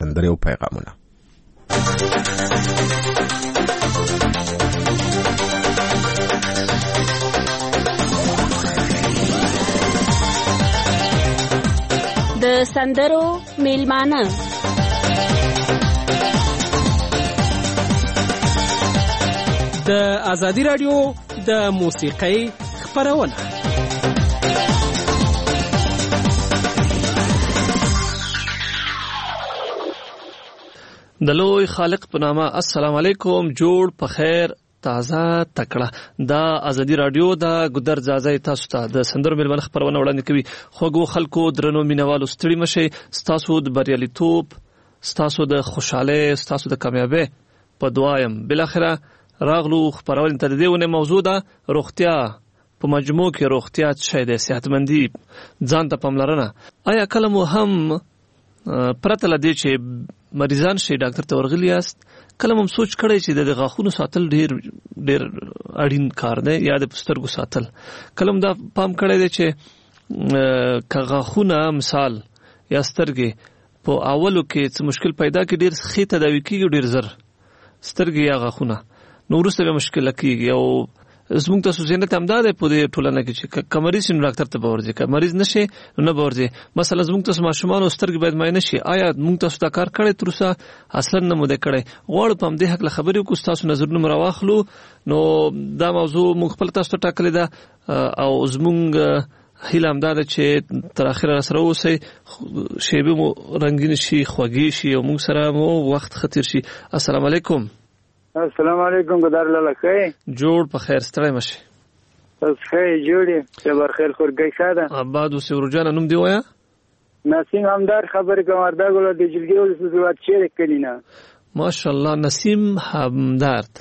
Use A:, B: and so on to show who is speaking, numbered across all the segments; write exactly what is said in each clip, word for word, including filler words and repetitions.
A: سندرې او پیغامونه.
B: د سندرو میلمانه
C: د آزادی رادیو د موسیقۍ خپرونه. د لوی خالق په نامه السلام علیکم. جوړ په خیر، تازه تکړه. دا آزادی رادیو دا ګودر ځای تاسو ته د سندرو میلمانه خپرونه وړاندې کوي. خوږو خلکو، درنو مینوالو، ستړي مشئ. ستاسو د بریالیتوب، ستاسو د خوشحالۍ، ستاسو د کامیابۍ په دعا یم. بالاخره راغلو خپرونه ته. د دې ونې موضوع ده روغتیا. په مجموع کې روغتیا څه شی دی؟ صحتمندي، ځان ته پاملرنه. آیا کله مو هم پرته له دې چې مریضان شي ډاکټر ته ورغلي یاست، کله مو سوچ کړی چې د غاښونو ساتل ډیر ډیر اړین کار دی یا د سترګو ساتل؟ کله هم دا پام کړی دی چې که غاښونه مثال یا سترګې په اولو کې څه مشکل پیدا کړي، ډیر ښې تداوي کېږي ډیر زر سترګې یا غاښونه، نو وروسته به مشکله کېږي. او زموږ تاسو ذهنیت همدا دی په دې ټولنه کې چې که مریض شي نو ډاکټر ته به ورځي، که مریض نه شي نو نه به ورځي. مثلا زموږ تاسو ماشومانو سترګې باید معاینه شي. آیا موږ تاسو دا کار کړی تر اوسه؟ اصلا نه مو دی کړی. غواړو په همدې هکله خبرې وکړو، ستاسو نظرونه مو راواخلو. نو دا موضوع موږ خپله تاسو ته ټاکلې ده او زموږ هیله همدا ده چې تر اخره سره اوسئ، شیبې مو رنګین شي، خوږې شي او موږ سره مو وخت ښه تېر شي. السلام علیکم.
D: السلام علیکم. ګدار لاله خیر.
C: جوړ په خیر، ستړی مشي.
D: بس خیر جوړې صبر خیر خورګی ساده.
C: آباد او سورجان نوم دی وایا؟
D: نسیم همدار خبر کوم وردا ګل د جلګي ول سوات چیرې کلینا.
C: ماشاءالله نسیم همدارد.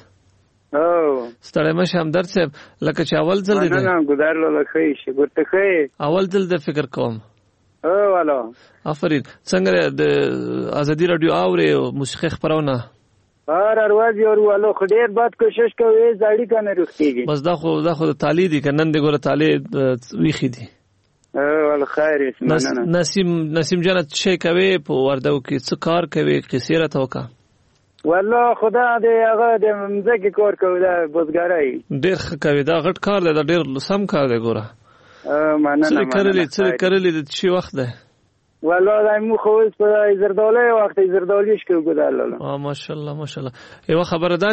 D: او
C: ستړی مشي همدارد صاحب، لکه چې اول ځل دی.
D: نه نه ګدار لاله خیر شي ګورته خیر.
C: اول ځل د فکر کوم.
D: او والا
C: افرین. څنګه د آزادی رادیو اوري موسیقي خبرونه؟
D: هر ورځ یو ورو خو ډیر بد کوشش کوي ځاړي کنه رختيږي.
C: بس دا خو دا خو د تعالی دی کنن دی ګوره تعالی ویخي دی.
D: او ول خیر اسمنه.
C: نسیم نسیم جان څه کوي په وردو کې؟ څه کار کوي؟ قصې را توکا.
D: والله خدا دې هغه د مزګي کار کوي، دا بوزګارای
C: ډیر ښه کوي. دا غټ کار دی، دا ډیر سم کار دی ګوره.
D: ا مننه.
C: څه کړلې څه کړلې د شي وخت ده؟
D: والله دا مو خو اوس په زردالو وخت زردالیش کې ګداله.
C: اه ماشاءالله ماشاءالله. یو خبره ده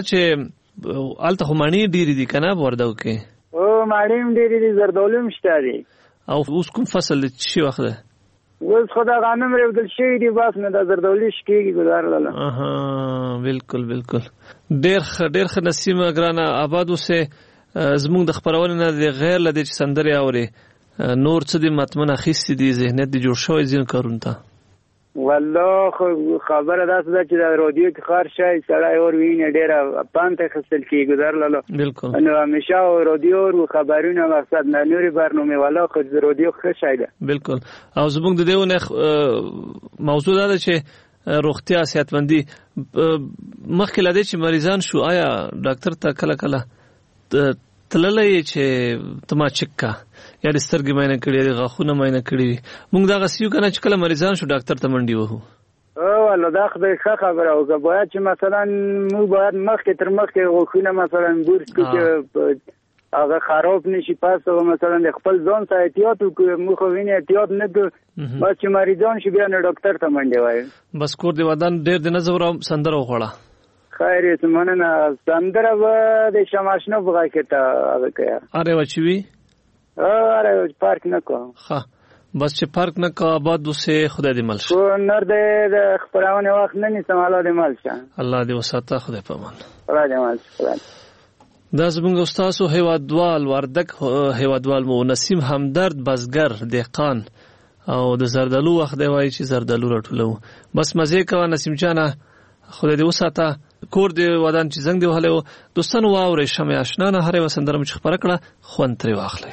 C: چې الته خمانی ډیری دي کنه وردو کې؟
D: او ماړیم ډیری دي، زردالو مشته دي.
C: او اوس کوم فصل شي وخت ده؟
D: اوس خدا غنم رودل شي دي، بس نه د زردالیش کې ګداله.
C: اها بالکل بالکل. ډیر ډیر خ نسیم ګرانه آباد اوسه. زموږ د خبرونه نه غیر لدی چې سندري اوري نور څه دي مطمئن اخیستی دي، ذهنیت دي جوړ شوی ځین کارون ته؟
D: والله خبره ده چې د رادیو کې خار شای سړی اور ویني ډیره پانته خپل کې ګذر لاله.
C: بالکل.
D: نو همیشه رادیو او خبرونه مقصد نه نوري برنامه والا خو رادیو ښه شای ده.
C: بالکل. او زموږ د دیونه موضوع ده چې روغتیا صحتمندي. مخکې لدی چې مریضان شو، آیا ډاکټر ته کله کله تللې چې تما چکا یا د سترګې معاینه کړې، د غاښونو معاینه کړې؟ موږ دا غسیو کنه چې کله مریضان شو ډاکټر ته منډي وو.
D: او والله دا خدای ښه خبره او که باید چې مثلا موږ باید مخکې تر مخکې غوښونه مثلا بورس کې چې هغه خراب نشي، پس او مثلا د خپل ځان ته احتیاط وکړو. موږ خو ویني احتیاط نه کوو، بس چې مریضان شي بیا نه ډاکټر ته منډي وایي.
C: بس کور دی ودان ډیر د نظر سندره وخوړه.
D: خیر اسمنه. سندره به د شماشنو بغا کې ته هغه کوي.
C: اره وچوي؟
D: اره پارک نه کوم.
C: ښه بس چې پارک نه کا آباد دوسه خدای دې مل شه.
D: کو نور دې خبرونه وخت نه نیسم، الله دې مل شه.
C: الله دې وساته خدای په امان.
D: خدای دې مل شه.
C: دا زموږ استاد هیوادوال وردک هیوادوال مو نسیم همدرد بزګر دهقان او د زردالو وخت دی وای چې زردالو راټولو. بس مزه کوه نسیم جانه، خدای دې وساته. کور دی ودان چې زنګ دی وهله. دوستانو واورې شمه آشنا نه هره وسندره مچ خبره کړه خوان تری واخلې.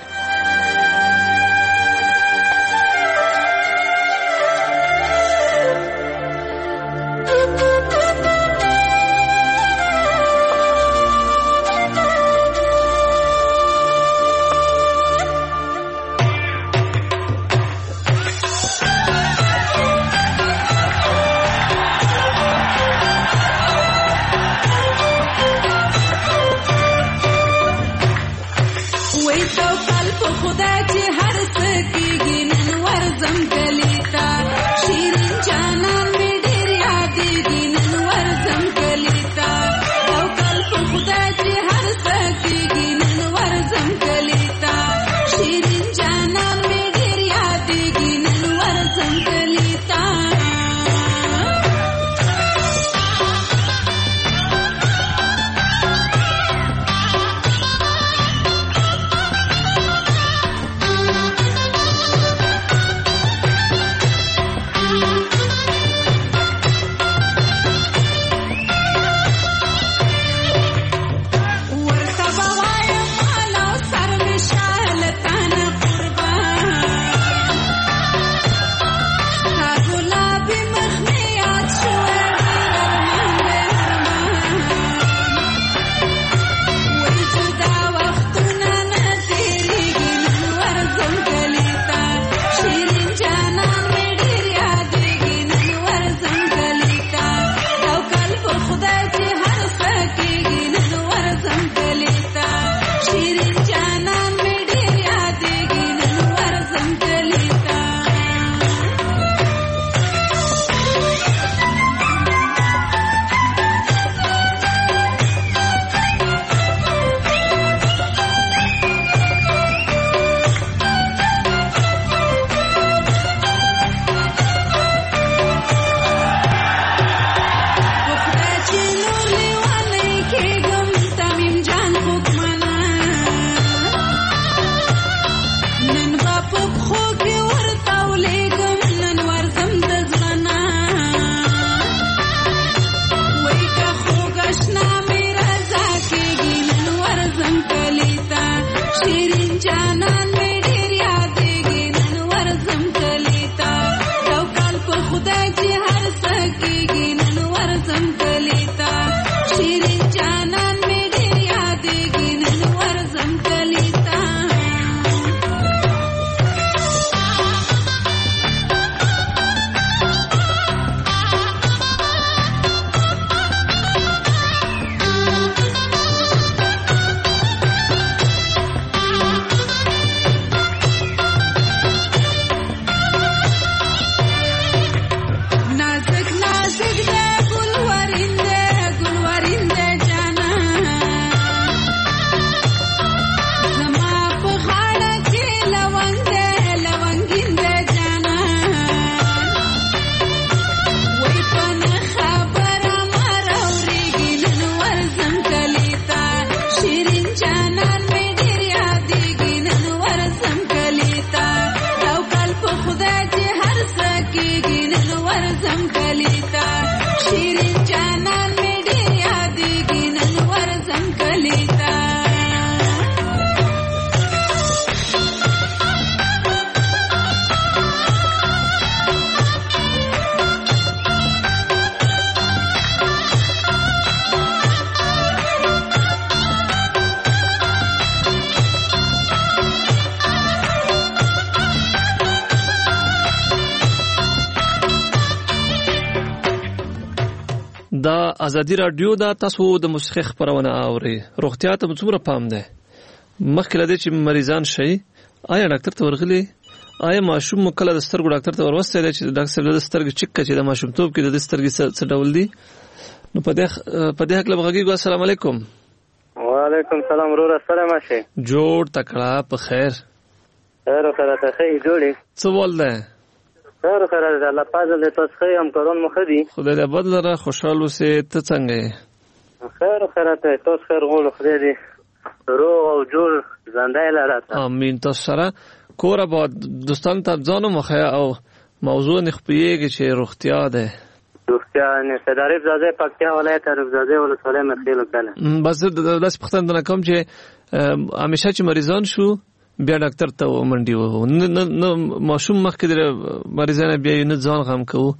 C: دا ازادي رادیو دا تاسو د موسیقي خبرونه اوري. روغتیا ته څومره پام دی؟ مخکې لدې چې مریضان شي آیا ډاکټر ته ورغلي؟ آیا ماشوم کله د سترګو ډاکټر ته ورسته دی چې ډاکټر صاحب د سترګې چک چې د ماشومتوب کې د سترګې څه ډول دي؟ نو په دې په دې حق لږه السلام علیکم.
A: وعلیکم السلام ورور سلام شه.
C: جوړ تکړه په خیر.
A: خیر خیر ته خیر جوړي.
C: څه ول ده؟
A: خیر خیر ده الله پاک دې تاسو خیر هم کورون مخدي.
C: خدای دې بدلره خوشاله سي ته څنګه یې؟
A: خیر خیر ته تاسو خیر غوړ خدای دې روغ او جوړ ژوندۍ لاره.
C: امين. تاسو سره کور آباد دوستان ته ځانو مخه او موضوع نه خپيږي چې روغتیا ده.
A: روغتیا نه صدارب زاده پکتیا ولایت عرب زاده ولسوالۍ مخېلو کله.
C: بس داس پختندنه کوم چې همیشه چې مریضان شو بیا ډاکټر ته منډي وو نه ماشوم مخکې د مریضانه بیا نه ځان غم کوو.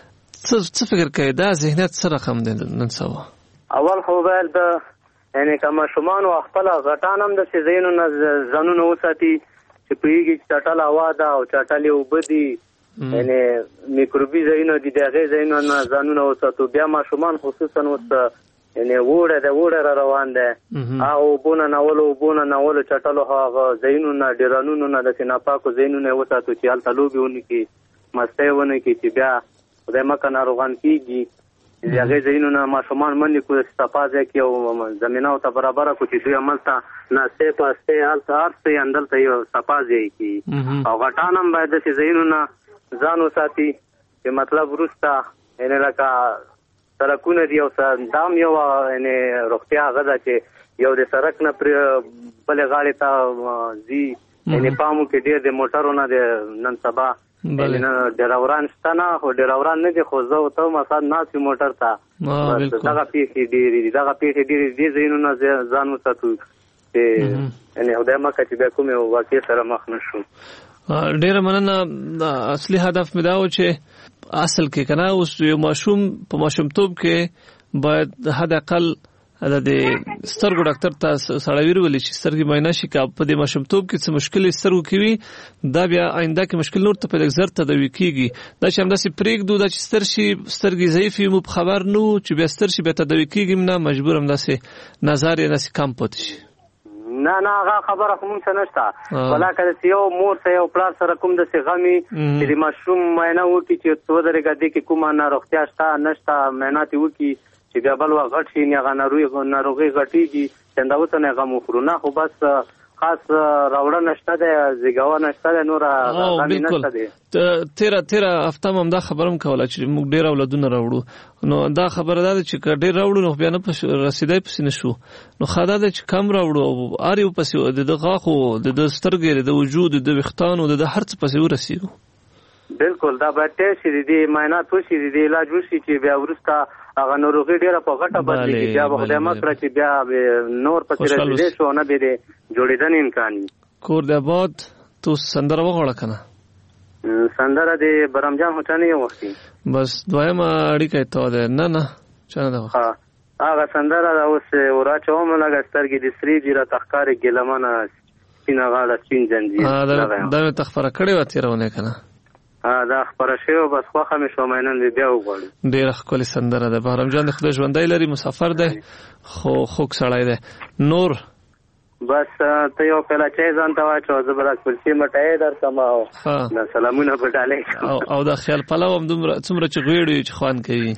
C: څه فکر کوي دا ذهنیت سره رقم دی نن سبا؟
A: اول خو باید د یعنی کما شومان او خپل غټان هم د سيزینو نه ځانونه وساتي چې پیږي چې چټل هوا ده او چټلې وبدي یعنی میکروبي ځایونه دي دغه ځایونه نه ځانونه وساتو. بیا ما شومان خصوصا وس یعنی وړه د وړه روان ده او بونه ناولو بونه ناولو چټلو هغه ځایونه ډیرانونو نه د سیناپاکو ځایونه وساتو چې حالت لوبيونه کې مستهونه کې چې بیا د مکه ناروغان کیږي. هغه ځینونه ماشومان منې کو استفاده کوي او زمينه او ته برابر کو چې دوی عملته نه سه پاسته حالت ارته اندل ته یو استفاده کوي او غټانم باید چې زینونه ځان وساتي چې مطلب ورستا ان لکه سرکونه دی او دام یو ان روغتیا غدا چې یو د سرک نه پر بل غاړي ته زی ان پامو کې ډېر د موټرونو د نن سبا نه ډراوران ستنه خو ډراوران نه دي خو زه او ته مساد ناسي موټر ته دغه پیښې ډېرې دغه پیښې ډېرې دي زینونه ځان وساتو چې ان خدای مکه چې به کومه واقع سره مخ نشو.
C: ډېر مننه. اصلي هدف مې دا و چې اصل کې کنه اوس یو ماشوم په ماشومتوب کې باید حد اقل د سترګو ډاکټر ته سړی ویل چې سترګې معاینه شي کا په دې ماشومتوب کې څه مشکل سترګو کې وي دا بیا آینده کې مشکل نور ته په لږ زر تداوي کیږي. دا چې همداسې پرېږدو دا چې ستر شي سترګې ضعیف وي مو خبر نو چې بیا ستر شي بیا تداوي کیږي نه مجبور همداسې نظر یې داسې کم پاتې شي.
A: نه نه هغه خبره کوم څه نشته ولاکه یو مور سره یو پلار سره کوم د سیغمي چې د ماشوم معاینه وکړي چې څو درګه دي کې کومه ناروغتیا شته نشته معاینات وکړي چې بیا بل وغټ شي نه غنروي ناروغي غټيږي څنګه وته نه غمو خورونه خو بس خاص راوړه نشته ده زیګاوه نشته ده نور غامي نشته ده.
C: تیرا تیرا هفته هم دا خبرم کوله چې موږ ډیر اولادونه راوړو نو دا خبره ده چې ډیر راوړو نو بیا نه رسیدای پس نشو نو خاله ده چې کم راوړو اړ یو پس د غاخو د سترګې د وجود د وختانو د هر څه پس ورسیږو.
A: بالکل دا به تاسو دې معاینات وشي دې علاج وشي چې بیا ورسته هغه ناروغي ډیره په غټه بدلېږي بیا به خدای مکړه چې بیا نور پسې رسېدې شو نه به جوړېدن امکان وي.
C: کور د آباد تو سندره وغوړه کنه
A: سندره د برمجان هوټاني وختي
C: بس دویمه اړیکه ته ده نه نه چا نه
A: ها هغه سندره دا اوس وراچوم لګ سترګې د سری جره تخکار ګلمنه سپینه غاړه سپین زنجیر
C: دا دا تخفره کړې و تیرونه کنه
A: دا خبره شوی بس خوخه مې شو مینن بیا وغواړم.
C: ډېر ښکلې سندره ده. بهرام جان د خدای ژوندی لري مسافر ده خو خوږ سړی ده. نور
A: بس ته یو پیاله چای ځان ته واچو زه به کلچې مټۍ درکم او سلامونه به ډالۍ
C: او دا خیال پلو هم دومره څومره چې غوېړ چې خوند کوي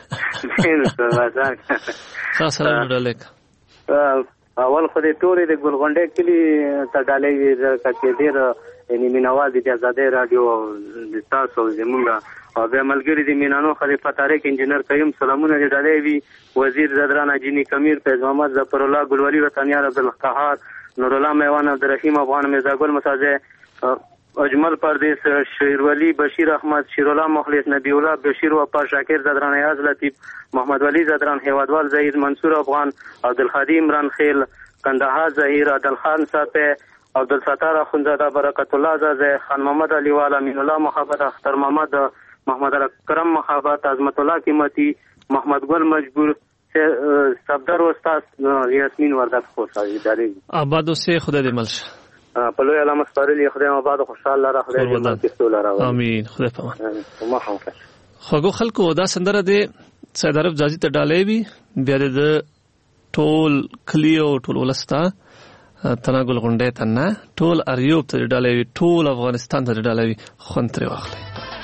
C: ښه سلامونه ډالۍ.
A: اول خو دې ټولې د ګلغونډۍ کلي ته ډالۍ کچې ډېر یعنی مینوال دي د آزادۍ رادیو د تاسو زمونږ او بیا ملګری دي مینانو خلیفه طارق انجینر قیم سلامونه دې ډالۍ وي وزیر زدران اجینی کمیر فیض محمد ظفر الله ګلولی وطنیار عبدالقهار نور الله میوان عبدالرحیم افغان مرزا ګل مساجه اجمل پردیس شیرولی بشیر احمد شیرالله مخلص نبی الله بشیر وفا شاکر زدران ایاز لطیف محمد ولی زدران هیوادوال زهیر منصور افغان عبدالخادی عمران خیل کندهار زهیر عادلخان صاحب عبدالستار اخوندزاده برکت الله زاده خان محمد علی والا امین الله محبت اختر محمد محمد اکرم محبت عظمت الله قیمتی محمد گل مجبور صفدر استاد یاسمین وردک خوشحالی داری
C: آباد سه خدا دې ملش
A: په لوی علامه سپارلی خدای آباد خوشاله را خدای دې ملک سول را
C: امين خدای په
A: ما خو
C: خو خلکو دا سندره دې سید عرب ځاځي ته ډالۍ وي بیا د ټول کلی او ټول ولسته تناګل غونډې ته نه ټول اریوب ته ډالۍ وي ټول افغانستان ته ډالۍ وي خوند ترې واخلئ.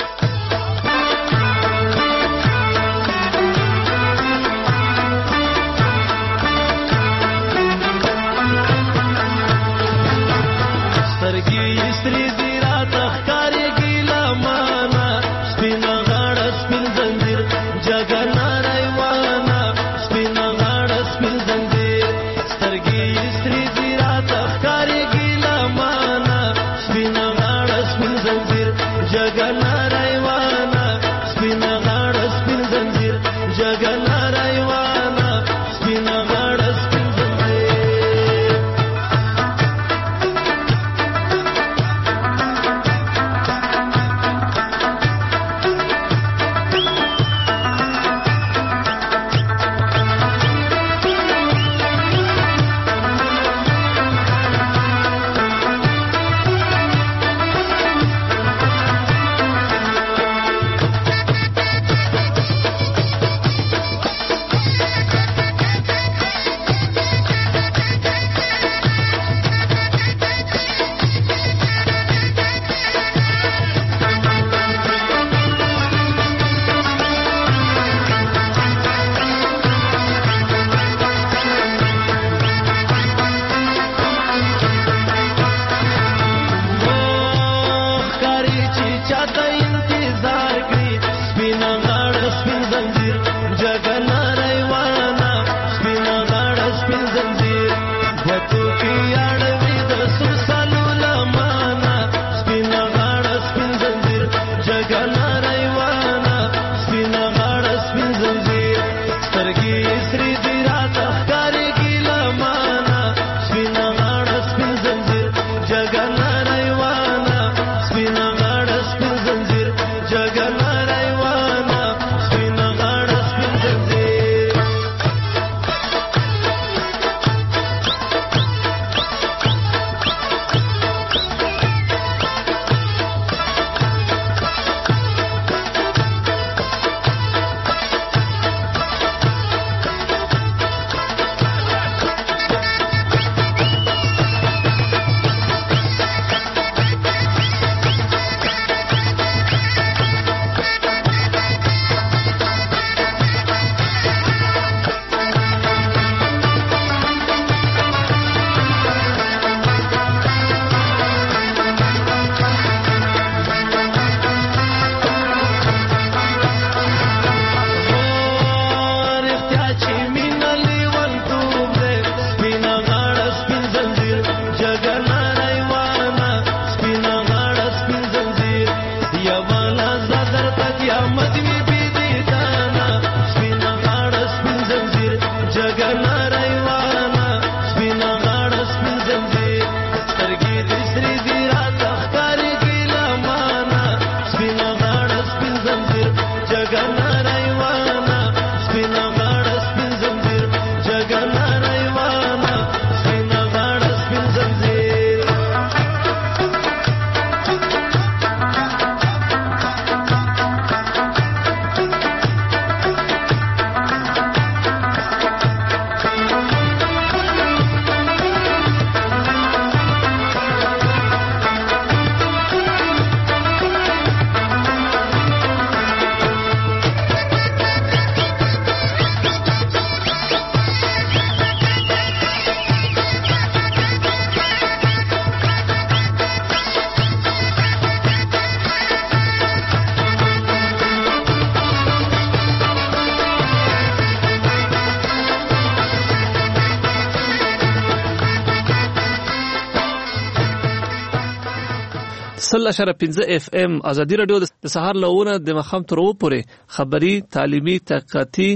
C: سل اشاره پنځه اف ام ازادي رادیو د سهار لونه د مخام تر و پورې خبري تعلیمي تحقیقاتي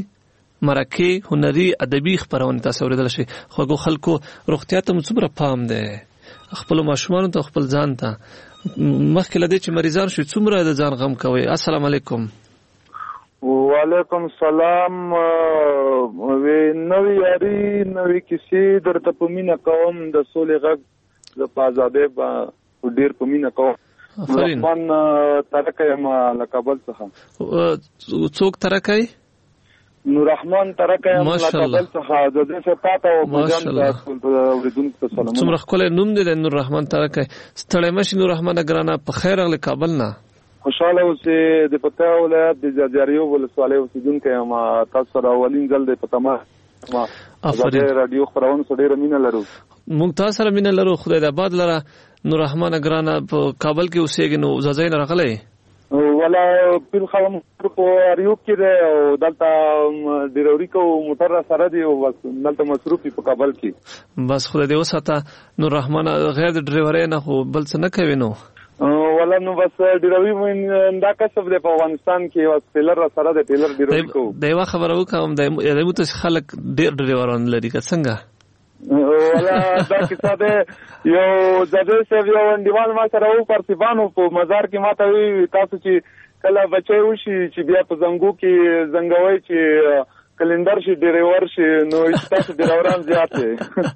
C: مرکه هنري ادبي خبرونه تاسو اوریدل شي خو خلکو روغتیا ته څومره پام ده خپل ماشومان ته خپل ځان ته مخکې لدې چې مریضان شي څومره د ځان غم کوي. السلام علیکم.
E: وعلیکم السلام. نوې یاري نوې کیسې درته په مینه کوم د سولې غږ د پازابې په ډیر په مینه کوم. رحمان ترکه ما له کابل څخه.
C: څوک ترکه؟
E: نور رحمان ترکه یم
C: ماشاءالله
E: څخه د دې څخه پاته او
C: ماشاءالله
E: اوریدونکو ته سلام.
C: څومره ښکلی نوم دی د نور رحمان ترکه. ستړی مشي نور رحمان ګرانه، په خیر راغلی کابل نه.
E: خوشاله اوسې. د پکتیا ولایت د جاجاریو ولسوالۍ اوسېدونکی یم. تاسو سره اولین ځل دی په تمه
C: افرین
E: رادیو خپرونو سره ډېره مینه لرو.
C: موږ تاسو سره مینه لرو. خدای دې آباد لره. نور رحمان ګرانه په کابل کې اوسېږي نو ځای نه راغلی
E: ولا پیل خلم په اریوب کې دی او دلته ډیروري کو موټر را سره دی او بس دلته مصروف په کابل کې.
C: بس خدای دې وساته نور رحمان. غیر د ډرایورۍ نه خو بل څه نه کوي نو
E: ولا نو بس ډیروي من دا کسب دی په افغانستان کې او ټیلر را سره دی ټیلر ډیروي کو. دا
C: یو خبره وکم د یمو ته خلک ډیر ډرایوران لري که څنګه
E: ولا دا کیسه ده. یو ځدې سه یو انډیوال ما سره و پرتیبانو په مزار کې ماته وی تاسو چې کله بچي وشي چې بیا په زنګو کې زنګوي چې کلندر شي ډرایور شي نو تاسو ډرایوران زیات دي.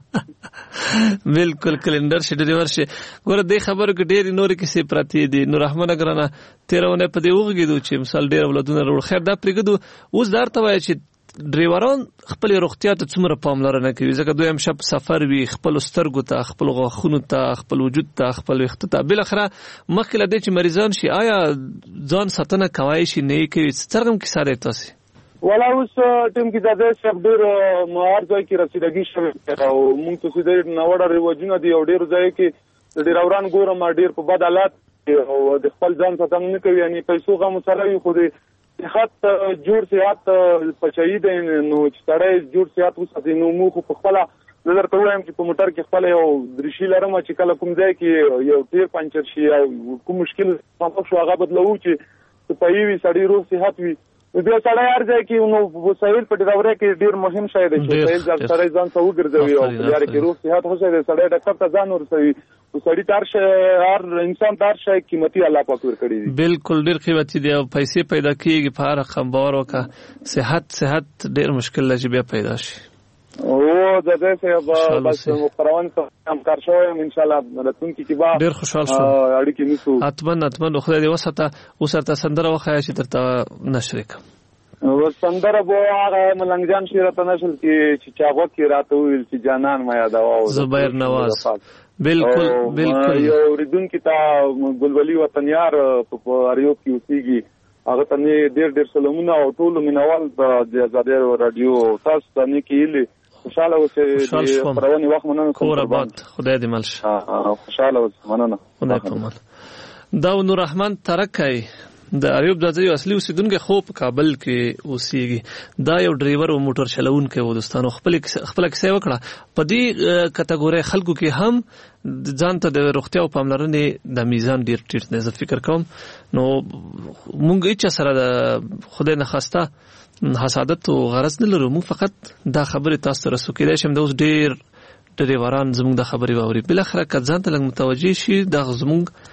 C: بالکل کلندر شي ډرایور شي. ګوره دې خبرو کې ډېر نور کیسې پراتی دي. نور رحمان ګرانه تیرونه په دې وګیدو چې مثال ډېر ولادونه وروړ خیر دا پرېګدو. اوس درته وایي چې ډرایوران خپل روغتیا ته څومره پاملرنه کوي ځکه دوی هم شپ سفر وي خپل سترګو ته خپل غاښونو ته خپل وجود ته خپل ویښتو ته بل اخره مخکې له دې چې مریضان شي آیا ځان ساتنه کوي شي نه کوي څرګم کې ساره تاسو
E: ولا اوس ټیم کې د دې سب ډیر مهار ځای کې رسیدګي شوی او موږ ته سیده نوړه ریواجونه دي او ډیر ځای کې ډرایوران ګورم ډیر په بد حالات او د خپل ځان ساتنه نه کوي یعنی پیسو غو سره وي خو دې صحت جوړ صحت پچای دی نو چې تړای جوړ صحت وساتي نو مو خو په خپل نظر ته وایم چې په موټر کې خپل یو درشي لرم چې کله کوم ځای کې یو ټیر پنچر شي او کوم مشکل په شو هغه بدلو چې په یوي سړی روغ صحت وي بیا سړی هر ځای کې نو وسایل په ډراورې کې ډیر مهم شی دی چې وسایل ځان سره ځان ته وګرځوي او لري کې روغ صحت هوسه دی سړی ډاکټر ته ځان ورسوي وسړی تار شي هر انسان تار شي قیمتي الله پاک ور کړی دی.
C: بالکل ډیر قیمتي دی او پیسې پیدا کیږي په هر رقم باور وکړه. صحت صحت ډیر مشکل لږ بیا پیدا شي
E: او د دې څخه بس مقررون ته هم کار شوی ان شاء الله راتونکي کې با
C: ډیر خوشاله شو
E: اړیکې نیسو.
C: اتمن اتمن خدای دې وساته وسرته سندره وخایي چې ترته نشریک
E: و سندره بو هغه ملنګ جان شیرته نشل چې چاغو کې راته ویل چې جانان ما یادوا
C: زبیر نواز. بالکل بالکل
E: یو ریدون کې تا ګلولي وطنیار په اریوب کې اوسېږي هغه ته ډېر ډېر سلامونه او ټول مینوال د آزادۍ رادیو تاسو ته نه کېلې خوشاله اوسئ پرونی وخت مننه
C: کور آباد خدای دې مل شي.
E: خوشاله اوسئ مننه
C: خدای پامان. دا نور رحمان ترکای د اریوب د ځای اصلي اوسیدونکو خو په کابل کې اوسېږي. دا یو ډرایور او موټر چلونکی و دوستانو خپل خپل کیسه وکړه. په دې کټګوري خلکو کې هم ځان ته د روغتیا او پاملرنې د میزان ډیر ټیټ نه زه فکر کوم نو مونږ هیڅ سره د خدای نه خواسته حسادت او غرض نه لرو. مو فقط دا خبره تاسو سره سو کېدای شم د اوس ډیر ډرایوران زموږ د خبرې باوري بل اخره که ځان ته لږ متوجي شي د زموږ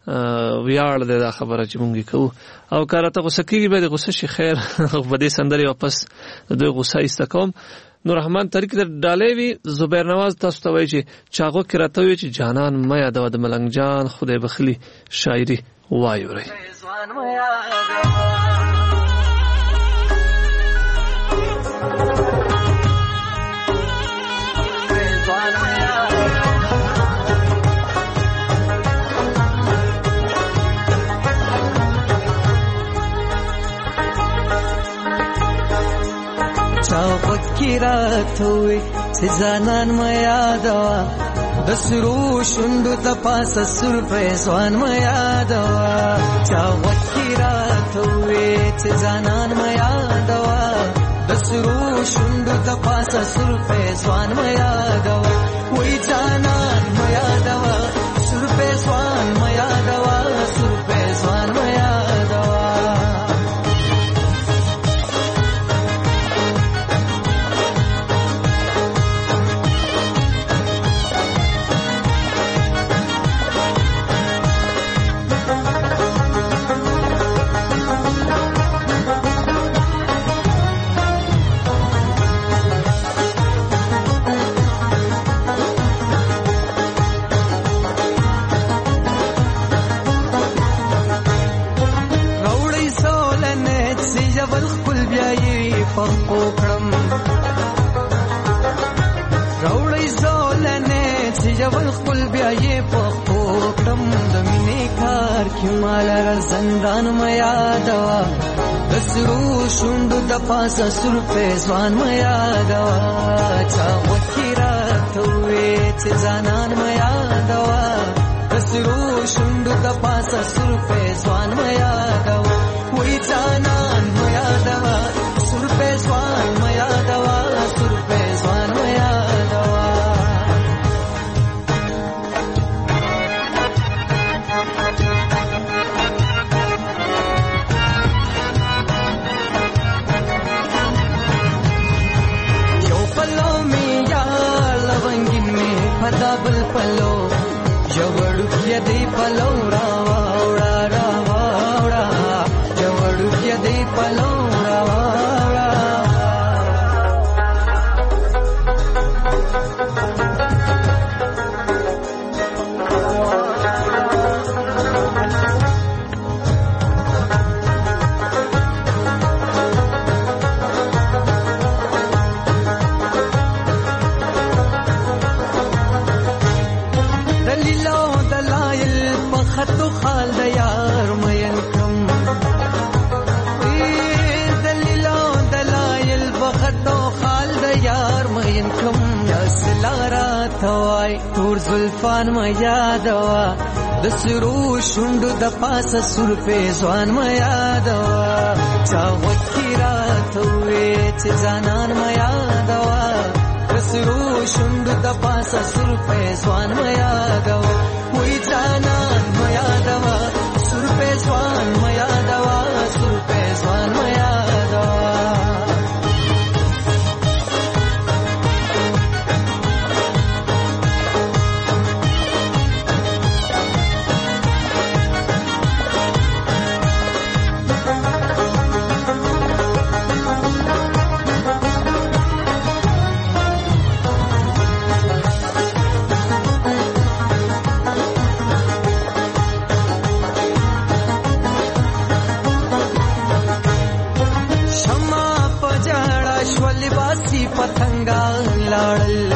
C: ویاړ دی دا خبره چې مونږ کوو او کار ته غوسه کېږي به د غوسه شي خیر په دې سندرې واپس د دوی غوسه ایسته کوم. نور رحمان تاریخ در ډالۍ وي. زبیر نواز تاسو ته وایي چې چاغو کې راته وي چې جانان ما یادوه د ملنګ جان خدای بخلي شاعري وایورئ.
F: چاو راتوي چې ځانان ما یادوا د سرو شوندو د پاسه سر فیضان ما یادوا چاو راتوي چې ځانان ما یادوا د سرو شوندو د پاسه سر فیضان ما یادوا وای ځانان ما یادوا سر فیضان ما یادوا سر فیضان ما یادوا پخوکړم راوړی زولنې چې جبل خپل بیا یې پخوکړم د مینې کار کې مال را زندان میا دوا د سرو شونډو د پاسه سر په ځوان میا دوا چا وکیرا توې چې ځانان میا دوا د سرو شونډو د پاسه سر په ځوان میا دوا وې ځانان میا دوا سر په ځوان میا دوا سر په ځوان میا دوا یو پلو می یا لونګین می پدا بل پلو جوړو کې دی پلو را واوړا را واوړا جوړو کې دی پلو را واوړا خطو خال د یار مین کم دلیلو دلایل بخطو خال د یار مین کم یا سلارا توای تور زلفان ما یادوا د سرو شوندو د پاسه سر په ځوان ما یادوا چا وکیرا توې چې ځانان ما یادوا د سرو شوندو د پاسه سر په ځوان ما یادوا وې ځانان ما یادوا سر په ځوان ما یادوا سر په ځوان ما یادوا پتنگا لاړل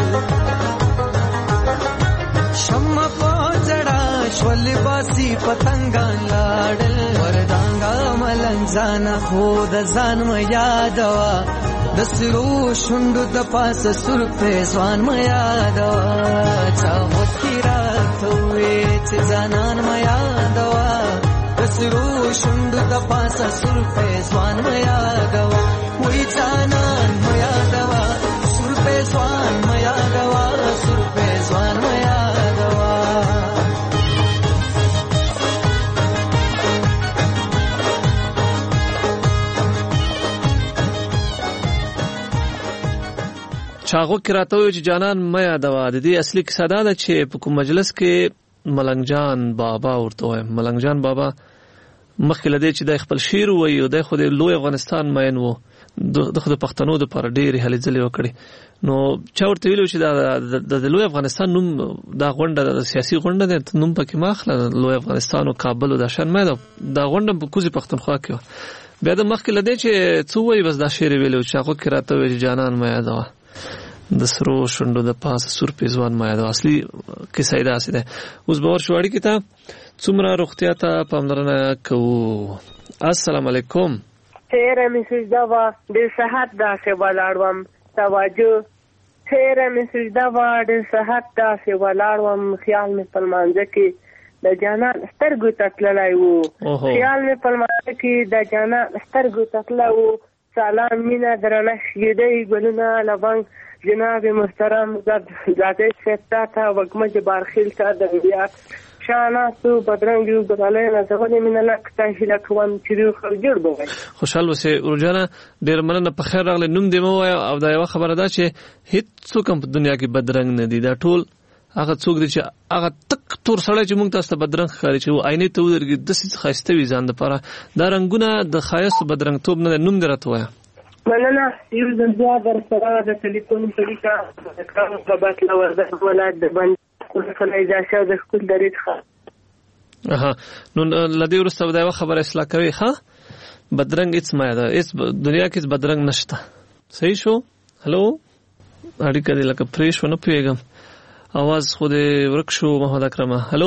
F: شمع پوجړه شول باسي پتنگا لاړل وردانګا ملنځان خو د ځان م یادوا د سرو شوندو د پاسه سر په ځوان م یادوا چا وکیرا توې چې ځانان م یادوا د سرو شوندو د پاسه سر په ځوان م یادوا وې ځانان م یادوا سر په ځوان م یادوا سر په ځوان م یادوا
C: چاغو کې راته وي چې جانان مې یادوا د دې اصلي کیسه دا ده چې په کوم مجلس کې ملنګ جان بابا ورته وایم ملنګ جان بابا مخکې لدې چې د خپل شعر وایي او د خو د لوی افغانستان مین وو د خو د پښتنو د پر ډېرې هلې ځلې وکړي نو چا ورته ویلو چې دا د لوی افغانستان نوم دا غونډه د سیاسي غونډه ده نوم پکې ماخله لوی افغانستان او کابل او د شان مې دا غونډه په کوزي پښتونخوا کې بیا د مخکې لدې چې څو وایي بس دا شعر ویلو چې هغه کې راته وي چې جانان مې یادوا د سرو شوندو د پاسه سور پیزوان ما یاد اصلي کیسه ده اسده اوس باور شوړی کیته څومره روغتیا ته پاملرنه کوو السلام علیکم
G: تیرې میسج دا وا د صحت دا څه ولاړوم توجه تیرې میسج دا وا د صحت دا څه ولاړوم خیال می پلمانځه کې د جانان سترګو تکلای وو خیال می پلمانځه کې د جانان سترګو تکلای وو سلام مینا درنه شیدای ګلونه لبنګ جناب محترم ذاتی سپتا تا وکمه بارخیل تا د بیا شانا تو بدرنګ یو بدلای نه زغلی من لک تاهله کوم چې خو جوړ بوي
C: خوشاله وسه ورجانه ډیر مننه په خیر راغلی نوم دی مو او دا یو خبره ده چې هیڅ څوک په دنیا کې بدرنګ نه دي دا ټول هغه څوک دي چې هغه تک تور سړی چې موږ تاسو ته بدرنګ ښکاري چې عینې ته ودرګي د څه خاصته وي ځان لپاره دا رنگونه د خاص بدرنګ توب نه نوم درته وایا
G: مننه یو ځل در سره د ټلیفون طریقه کار غبات لور د ولادت د بند کله اجازه د خپل درید ښه
C: اها نو لدی ورسته دا خبره اصلاح کوي ها بدرنګ هیڅ ما ده هیڅ دنیا کې بدرنګ نشته صحیح شو. هلو اړیکه دې لکه پرې شو نه پوهېږم اواز خو دې ورک شو محمد اکرمه. هلو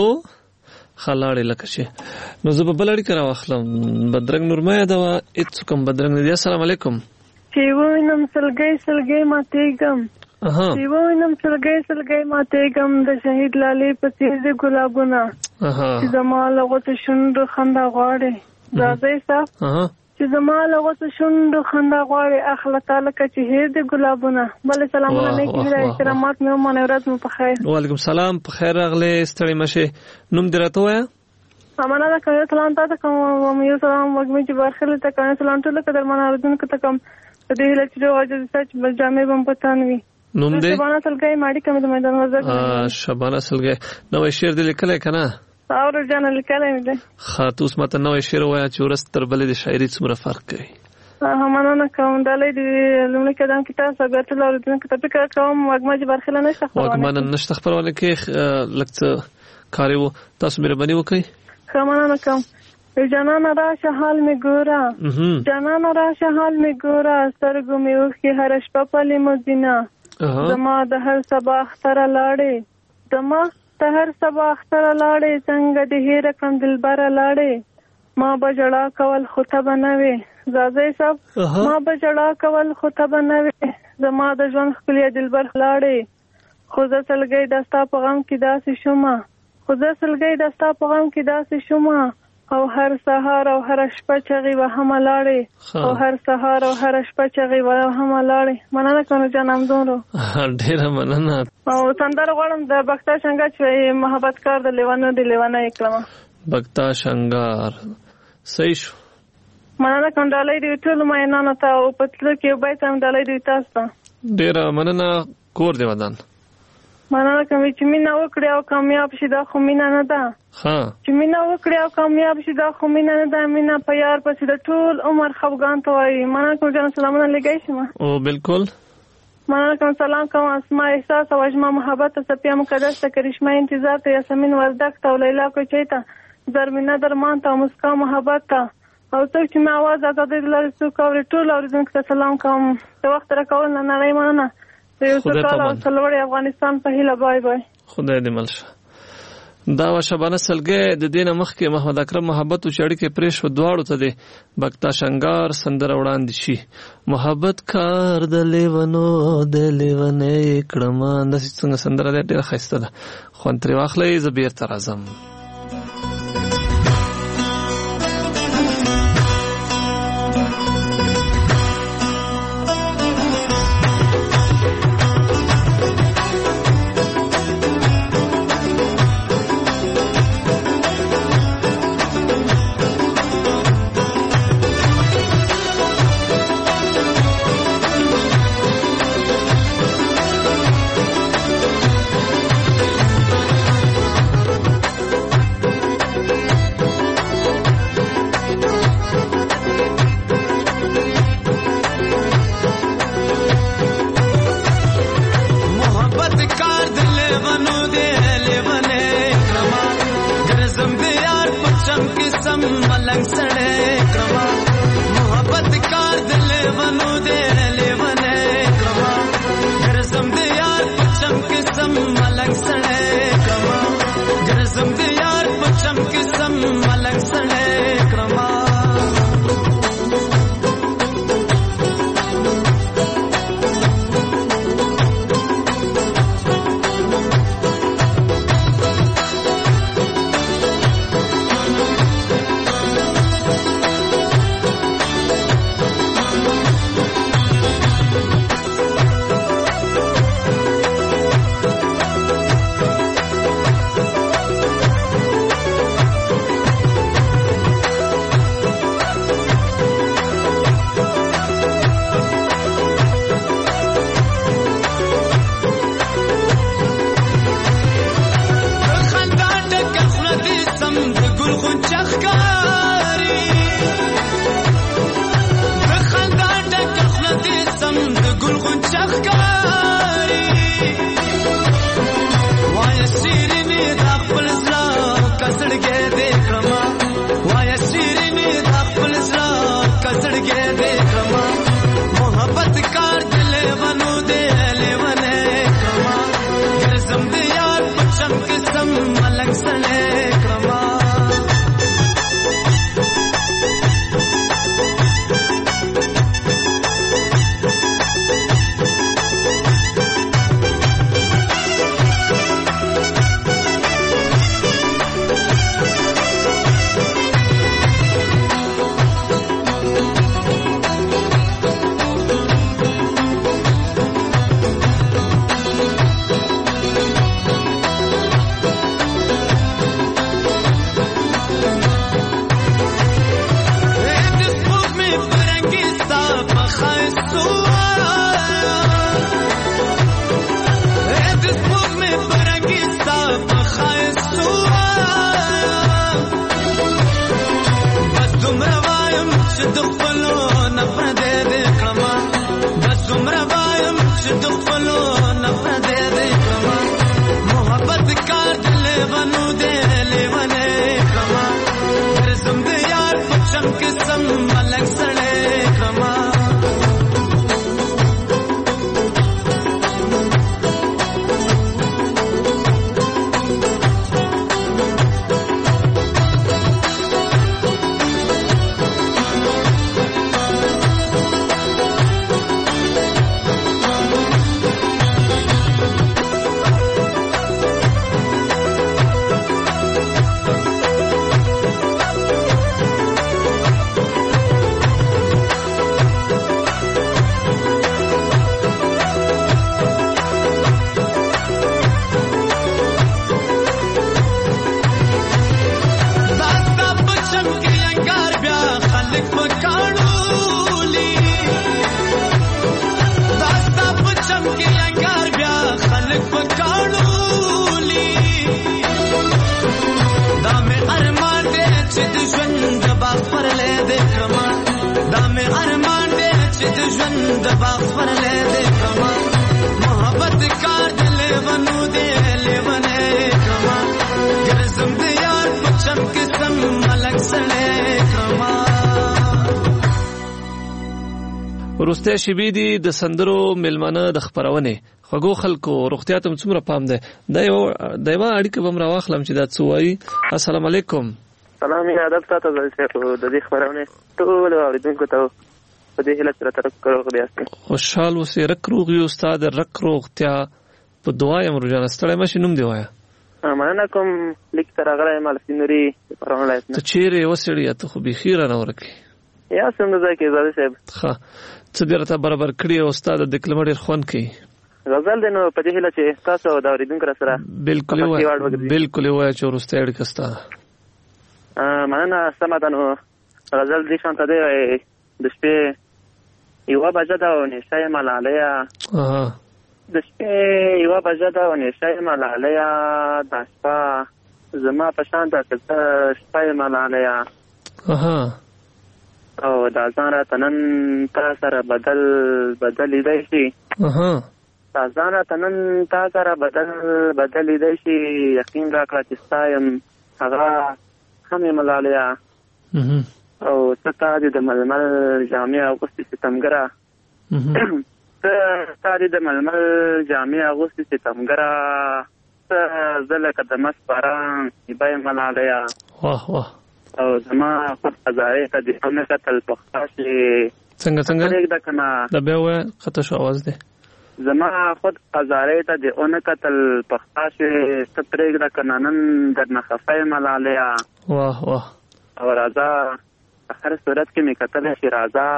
C: خلاړې لکه چې نو زه به بل اړیکه راواخلم. بدرنګ نورمه یادوه هېڅ کوم بدرنګ نه دی. السلام علیکم.
G: چې ووینم سلګۍ سلګۍ ماتېږم چې ووینم سلګۍ سلګۍ ماتېږم د شهید لالې په څېر د ګلابونه چې زما له غوڅو شونډو خندا غواړې راځئ صاحب چې زما له غوڅو شونډو خندا غواړې اخله تا لکه چې هېر د ګلابونه. بلې سلامونه نیکې هیله احترامات مې ومنئ. ورځ مو په خیر. وعلیکم
C: سلام. په خیر راغلې. ستړې مه شې. نوم دې راته ووایه.
G: امانه ده کوم. یو سلام تا ته کوم. یو سلام وږمې چې برخلې ته کوم. سلام ټولو قدرمنو اورېدونکو ته کوم. په دې هیله چې روغ عاجز سچ بل جامې به م په تن وي.
C: نوم دې
G: شبانه سلګۍ ماړیکه مې د میدان وزر.
C: شبانه سلګۍ. نوی شعر دې لیکلی که نه؟
G: اورو جانه لیکلی مې دی.
C: ښه ته اوس ماته نوی شعر ووایه چې ورځ تر بلې د شاعري څومره فرق کوي.
G: مننه کوم. ډالۍ د لومړي قدم کې تاسو اګر ټول اورېدونکو ته فکر کوم وږمه چې برخله نشته خپرونه
C: وږمه نشته خپرونه کې لږ څه کار و. تاسو مهرباني وکړئ.
G: ښه مننه کوم. جانانه راشه حال می ګوره جانانه راشه حال می ګوره سترګو مې اوښکې هره شپه په لیموزینه زما د هر سبا اختره لاړې زما د هر سبا اختره لاړې څنګه دې هېره کړم دلبره لاړې ما به ژړا کول خو ته به نه وې ځاځی صاحب ما به ژړا کول خو ته به نه وې زما د ژوند ښکلې دلبر لاړې خو زه سلګۍ د ستا په غم کې داسې شومه خو زه سلګۍ د ستا په غم کې داسې شومه او هر سهار او هر شپه چغې وهمه لاړې او هر سهار او هر شپه چغې وهمه لاړې. مننه کوم جان همدومره.
C: ډېره مننه.
G: او سندره غواړم د بکتا شنګار چې محبت کار د لیوانو د لیوانه یې کړمه.
C: بکتا شنګار. صحیح شو.
G: مننه کوم. ډالۍ دې ټولو مینانو ته او په تلو کې یو بیت هم ډالۍ دې تاسو ته.
C: ډېره مننه. کور دې ودان.
G: مننه کوم چې مینه وکړې او کامیاب شي دا خو مینه نه ده. چې مینه وکړې او کامیاب شي دا خو مینه نه ده. مینه په یار پسې د ټول عمر خفګان ته وایي. مننه کوم جان. سلامونه لګی شم.
C: او بالکل.
G: مننه کوم. سلام کوم. اسماء احساس او اجماع محبت صفیه مقدس ته کرشمه انتظار ته یاسمین وردک ته او لیلا کوچۍ ته زرمینه درمان ته مسکا محبت ته او څوک چې مې اواز ازادۍ د لارې څوک اوري ټول اورېدونکو ته سلام کوم. د وخت راکول نه نړۍ مننه. د یو څه کال او څلوړې افغانستان په هیله. بای بای.
C: خدای دې مل شه. دا و شبانه سلګۍ د دې نه مخکې محمد اکرم محبت او چې اړیکې پرې شوه دواړو ته د بکتا شنګار سندره وړاندې شي. محبت کار د لیونو د لیونۍ کړمه داسې څنګه سندره ده. ډېره ښایسته ده. خوند ترې واخلئ. زه بېرته راځم. ورسته شبې دي د سندرو میلمانه د خبرونه خغو خلکو روغتیا ته څومره پام ده دا یو د یو اړیکه بم راوخلم چې دا څه وایي. السلام علیکم.
H: سلام یې ادب تاسو د دې خبرونه ټول اوریدونکو ته په دې هیله سره تر کړو غوښتل
C: خوشحال اوسې رک روغ یو استاد رک روغتیا په دعا یم روزانه ستړی مشه نوم دی وایا.
H: مننه کوم لیک تر هغه مال سینوري پرونه لایته
C: ته چیرې وسړی ته خو به خیره نه ورکی
H: یا څنګه ځکه زاده صاحب
C: ښه څه درته برابر کړی استاد د کلمړ خوان کی
H: غزل دینو په دې هیله چې تاسو د اوریدونکو سره
C: بالکل بالکل وای چې ورسته اړیکه ستاره
H: مننه سمادانو غزل دې شانته دی د شپې یو بجه دا ونیسه ملالیا
C: اها
H: د شپې یو بجه دا ونیسه ملالیا د شپه زما په شان ده چې شپه ملالیا
C: اها
H: او دا ځان را تنن تا سره بدل بدل دی شي
C: اها
H: دا ځان را تنن تا سره بدل بدل دی شي یقین راکړه چې ستایم هغه هم ملالیا او ستا دې د ململ جامع اغوستي ستمګره ستا دې د ململ جامع اغوستي ستمګره زله قدمه سپاران ایبای ملالیا
C: واه واه
H: او زما خود ازاره ته دې هم قتل پختاشي
C: څنګه څنګه
H: دا کنه
C: دا به و خطه شو आवाज ده
H: زما خود ازاره ته دې اون قتل پختاشي سترګ دا کنانن درنه خفای ملالیا
C: واه واه
H: او راځه په هر صورت کې می کتل شي راځه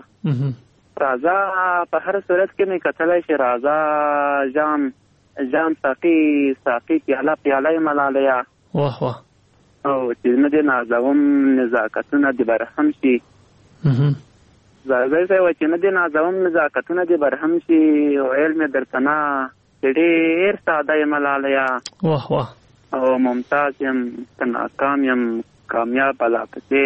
H: راځه په هر صورت کې می کتل شي راځه جام جام ساقي ساقي پیاله پیاله ملالیا
C: واه واه
H: او چې نه دي نازوم نزاکتونه دي برهم شي زړګي ته و چې نه دي نازوم نزاکتونه دي برهم شي او علم درتنا ډېر ساده ملالیا
C: واه واه
H: او ممتاز يم ناکام يم کامیاب بلا پسې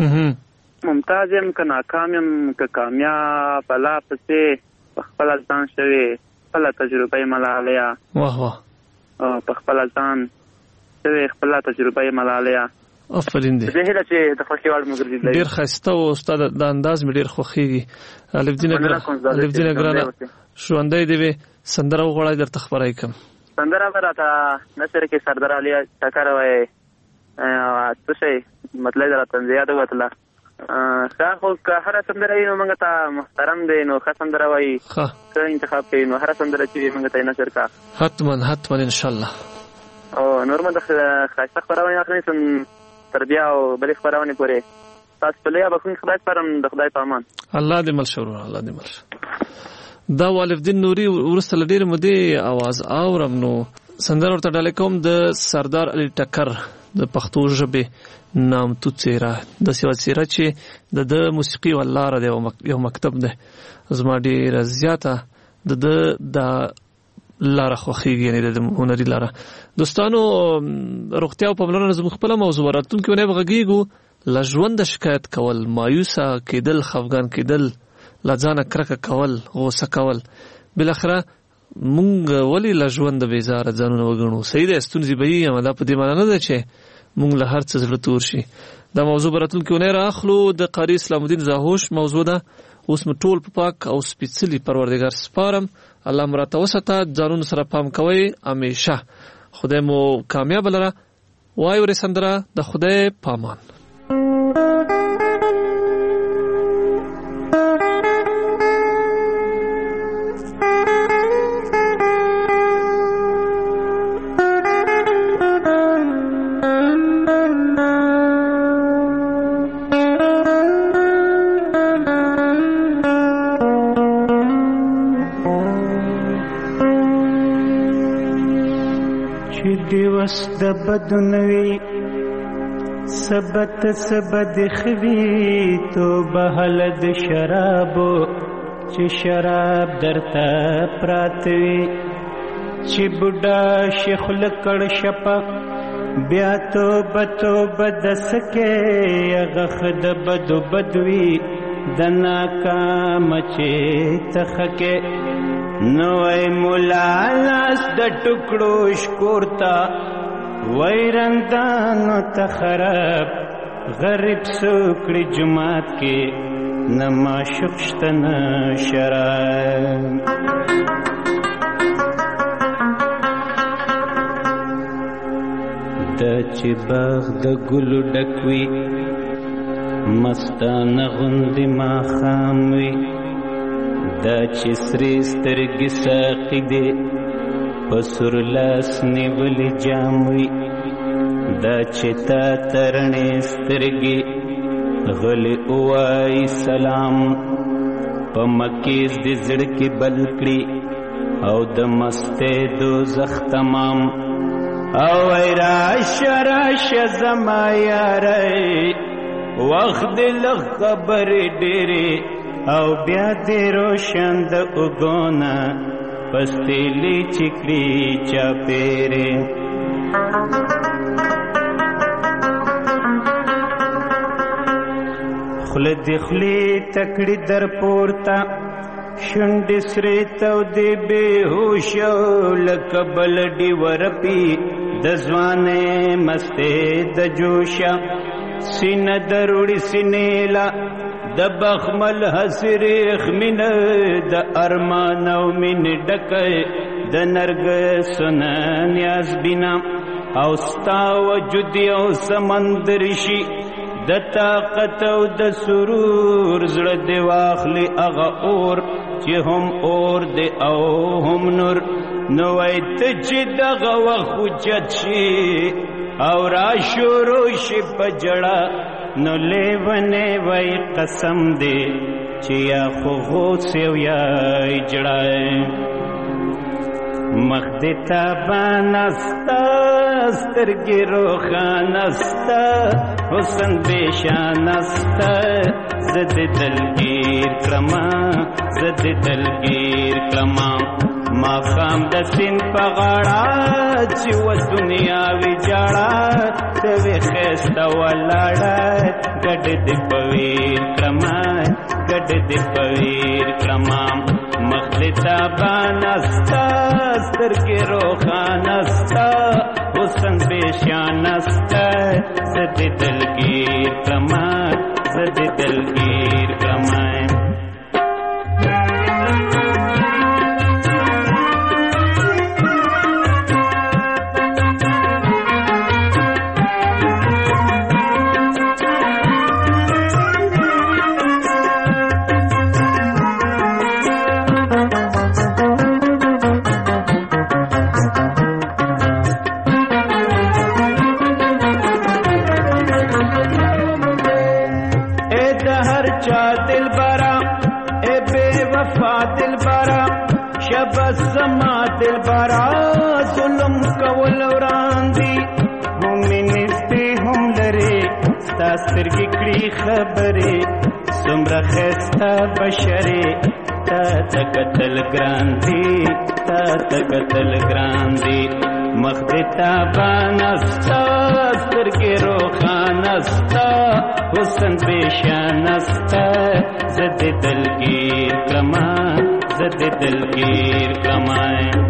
H: ممتاز يم که ناکام يم که کامیاب بلا پسې خپل ځان شوي خپل تجربه ملالیا
C: واه واه
H: او خپل ځان شوي خپل تجربه ملالیا
C: افرین دي
H: زه هله چې د خوشي وړ مګرځي
C: ډیر خسته او استاد د انداز مې ډیر خوخيږي الف دینه الف دینه ګرانه شوندې دی سندره وغوړای درته خبرای کوم
H: سندره راته نصر کې سردار علي ټکر وای څه شي مطلب راته زیاده وته ښه خو که هر سندره نو موږ ته محترم دی نو ښه سندره وای
C: ښه
H: که انتخاب کوي نو هر سندره چې موږ ته نصر کا
C: حتما حتما ان شاء الله
H: او نورمال د خاصه خبرونه اخلي سن تربیه او بلې خبرونه پورې تاسو ته لیا بخښنه خدای پرم د خدای په امان
C: الله دې مل شروع الله دې مل دا والدین نوري ورسته لډیر مودې आवाज اورم نو سندر ورته ډاله کوم د سردار علي ټکر د پښتو ژبه نام تو چیرې د سیوا چیرې چې د موسیقي ولاره دی یو مکتب ده زما ډیر زیاته د د لاره خوخیږي یعنی د هنري لاره دوستانو روغتیا په بلنه زموږ خپل موضوع وراتون کې ونه بغږیږو لژوند شکایت کول مایوسه کېدل خفګان کېدل لځانه کرکه کول غوسه کول بلخره مونږ ولی لژوند بیزار ځانونه وګڼو صحیح ده ستونزې به یې هم دا په دې معنی نه ده چې مونږ له هر څه زړه تور شي دا موضوع براتون کې ونه راخلو د قاری اسلام الدین زاهوش موضوع ده اوس م ټول په پاک او سپېڅلي پروردګار سپارم الله مراته وساته ځانونو سره پام کوئ همیشه خدای مو کامیاب لره وای ور سندره د خدای پامان
I: د بدنوي سبت سبد خوي تو بهل د شرابو چې شراب درته پراتوي چې بډا شیخ لکړ شپه بیا تو بتو بدسکه غخ د بدو بدوي د ناکام چې تخکه نوای مولا لاس د ټکړو شکورتا ویرندانو ته خراب غریب سوکړي جماعت کې نه معشوق شته نه شراب دا چې باغ د ګلو ډک وي مستانه غوندې ماښام وي دا چې سرې سترګې ساقي دی په سور لاس نیولې جام وي دا چې تا ترڼې سترګې غلې ووایي سلام په مکیز دې زړه کې بل کړي او د مستۍ دوزخ تمام او ای راشه راشه زما یارۍ وخت دې لږ خبرې ډېرې او بیا دې روشن د اوږو نه پستېلې چې کړي چاپېرې خوله دې خولې ته کړي در پورته شونډې سرې تودې بېهوشه لکه بل ډیوه رپي د ځوانۍ مستۍ د جوشه سینه دروړي سینېله د بخمل حسرېخ مینه د ارمان او مینې ډکه د نرګسو نه نیاز بینا او ستا وجود یو سمندر شي د طاقت او د سرور زړه دې واخلي هغه اور چې هم اور دی او هم نور نو وای ته چې دغه وخت اوچت شي او را شروع شي په جړه نو لیونی وای قسم دی چې یا خو غوث یو یا جړه مخ دې تابانه ستا سترګې روښانه ستا حسن بېشانه ستا زه دې دلګیر کړمه زه دې دلګیر کړمه ماښام د سیند په غاړه چې و دنیا ویجاړه ته وې ښایسته ولاړه ګډ دې په ویر کړمه ګډ دې په ویر کړمه مخ دې تابانه ستا سترګې روښانه ستا حسن بېشانه ستا زه دې دلګیر کړمه زه دې دلګیر کړمه زما دل برا ظلم کول وړاندې هم نږدې هم لرې ستا سترګې کړي خبرې څومره ښایسته بشرې تا ته کتل ګران دي تا ته کتل ګران دي مخ دې تابانه ستا سترګې روښانه ستا حسن بېشانه ستا زه دې دلګیر کړمه زه دې دلګیر کړمه